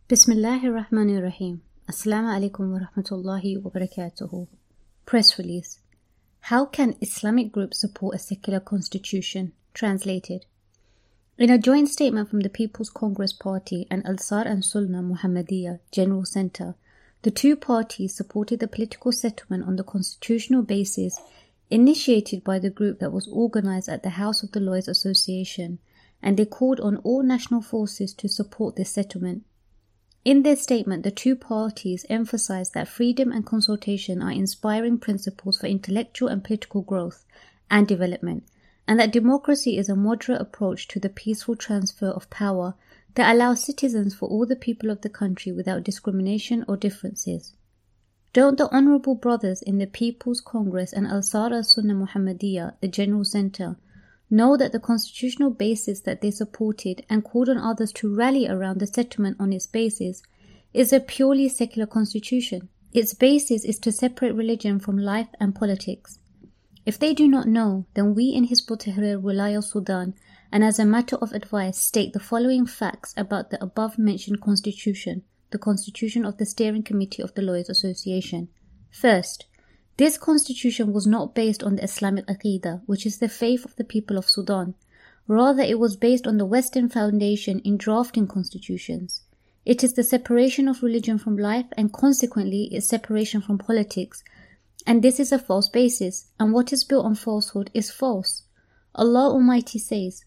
Bismillahir Rahmanir Rahim. Assalamu alaikum wa rahmatullahi wa barakatuhu. Press release. How can Islamic groups support a secular constitution? Translated. In a joint statement from the People's Congress Party and Ansar and Sunnah Muhammadiyah General Center, the two parties supported the political settlement on the constitutional basis initiated by the group that was organized at the House of the Lawyers Association, and they called on all national forces to support this settlement. In their statement, the two parties emphasized that freedom and consultation are inspiring principles for intellectual and political growth and development, and that democracy is a moderate approach to the peaceful transfer of power that allows citizens for all the people of the country without discrimination or differences. Don't the Honourable Brothers in the People's Congress and Ansar al-Sunnah Muhammadiyah, the General Center, know that the constitutional basis that they supported and called on others to rally around the settlement on its basis is a purely secular constitution? Its basis is to separate religion from life and politics. If they do not know, then we in Hizb ut-Tahrir Wilaya Sudan, and as a matter of advice, state the following facts about the above-mentioned constitution, the constitution of the Steering Committee of the Lawyers Association. First, this constitution was not based on the Islamic Aqidah, which is the faith of the people of Sudan. Rather, it was based on the Western foundation in drafting constitutions. It is the separation of religion from life and consequently its separation from politics. And this is a false basis, and what is built on falsehood is false. Allah Almighty says,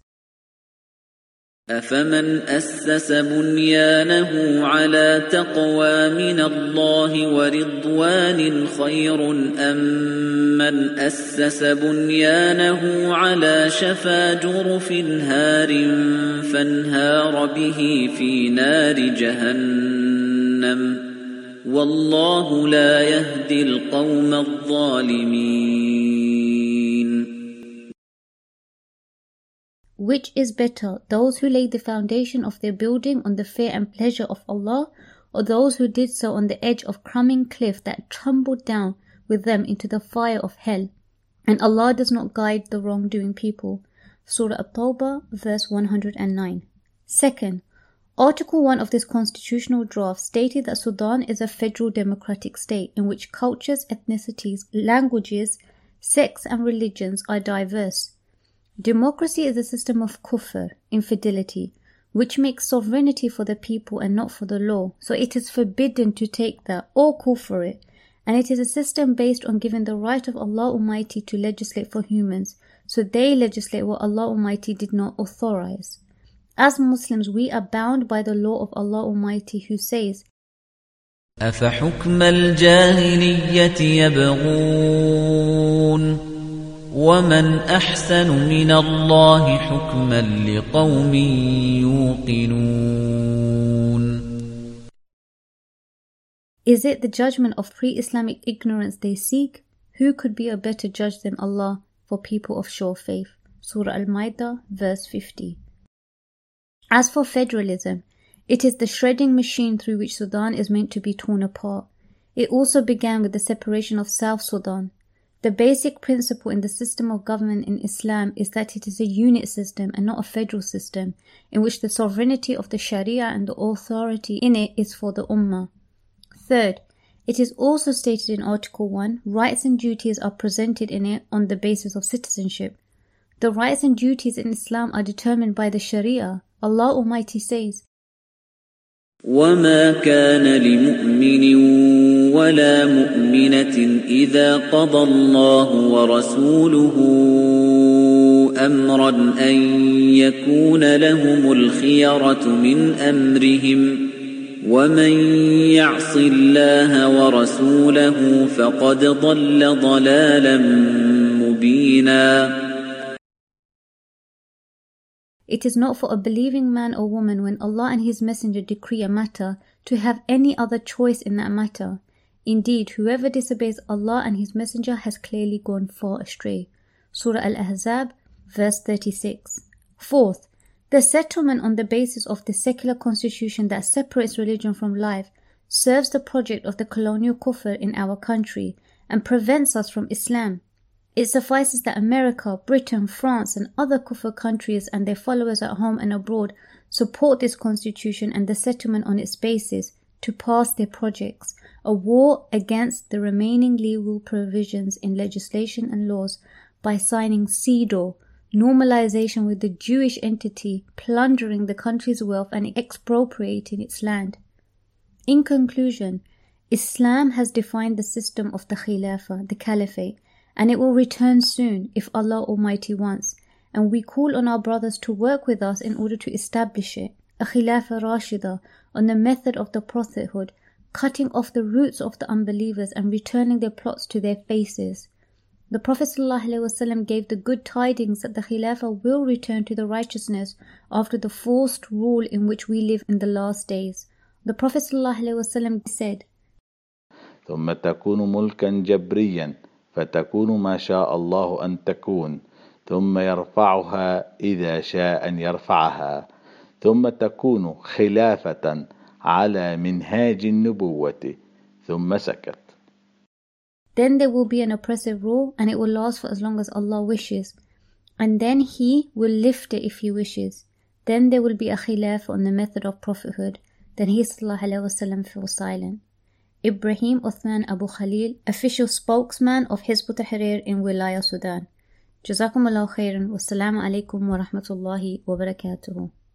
أَفَمَنْ أَسَّسَ بُنْيَانَهُ عَلَى تَقْوَى مِنَ اللَّهِ وَرِضْوَانٍ خَيْرٌ أَمْ مَنْ أَسَّسَ بُنْيَانَهُ عَلَى شَفَا جُرُفٍ هَارٍ فَانْهَارَ بِهِ فِي نَارِ جَهَنَّمَ وَاللَّهُ لَا يَهْدِي الْقَوْمَ الظَّالِمِينَ. Which is better, those who laid the foundation of their building on the fear and pleasure of Allah, or those who did so on the edge of crumbling cliff that tumbled down with them into the fire of hell? And Allah does not guide the wrongdoing people. Surah At-Tawbah, verse 109. Second, Article 1 of this constitutional draft stated that Sudan is a federal democratic state in which cultures, ethnicities, languages, sects and religions are diverse. Democracy is a system of kufr, infidelity, which makes sovereignty for the people and not for the law, so it is forbidden to take that or kufr it, and it is a system based on giving the right of Allah Almighty to legislate for humans, so they legislate what Allah Almighty did not authorize. As Muslims, we are bound by the law of Allah Almighty who says, أَفَحُكْمَ الْجَاهِلِيَّةِ يَبْغُونَ وَمَنْ أَحْسَنُ مِنَ اللَّهِ حُكْمًا لِقَوْمٍ يُوقِنُونَ. Is it the judgment of pre-Islamic ignorance they seek? Who could be a better judge than Allah for people of sure faith? Surah Al-Ma'idah, verse 50. As for federalism, it is the shredding machine through which Sudan is meant to be torn apart. It also began with the separation of South Sudan. The basic principle in the system of government in Islam is that it is a unit system and not a federal system, in which the sovereignty of the Sharia and the authority in it is for the Ummah. Third, it is also stated in Article 1, rights and duties are presented in it on the basis of citizenship. The rights and duties in Islam are determined by the Sharia. Allah Almighty says, وَمَا كَانَ لِمُؤْمِنٍ وَلَا مُؤْمِنَةٍ إِذَا قَضَى اللَّهُ وَرَسُولُهُ أَمْرًا أَن يَكُونَ لَهُمُ الْخِيَرَةُ مِنْ أَمْرِهِمْ وَمَن يَعْصِ اللَّهَ وَرَسُولَهُ فَقَدْ ضَلَّ ضَلَالًا مُبِينًا. It is not for a believing man or woman when Allah and His Messenger decree a matter to have any other choice in that matter. Indeed, whoever disobeys Allah and His Messenger has clearly gone far astray. Surah Al-Ahzab, verse 36. Fourth, the settlement on the basis of the secular constitution that separates religion from life serves the project of the colonial kufr in our country and prevents us from Islam. It suffices that America, Britain, France and other kufr countries and their followers at home and abroad support this constitution and the settlement on its basis to pass their projects, a war against the remaining legal provisions in legislation and laws by signing CEDAW, normalization with the Jewish entity, plundering the country's wealth and expropriating its land. In conclusion, Islam has defined the system of the Khilafah, the Caliphate, and it will return soon if Allah Almighty wants, and we call on our brothers to work with us in order to establish it, a Khilafah Rashida, on the method of the prophethood, cutting off the roots of the unbelievers and returning their plots to their faces. The Prophet ﷺ gave the good tidings that the Khilafah will return to the righteousness after the forced rule in which we live in the last days. The Prophet ﷺ said, ثم تكون ملكا جبريا فتكون ما شاء الله أن تكون ثم يرفعها إذا شاء أن يرفعها ثم تكون خلافة على منهاج النبوة ثم سكت. Then there will be an oppressive rule and it will last for as long as Allah wishes. And then He will lift it if He wishes. Then there will be a khilaf on the method of prophethood. Then He ﷺ fell silent. Ibrahim Uthman Abu Khalil, official spokesman of Hizb ut-Tahrir in Wilaya, Sudan. Jazakumullahu khairan. Wassalamu alaikum wa rahmatullahi wa barakatuhu.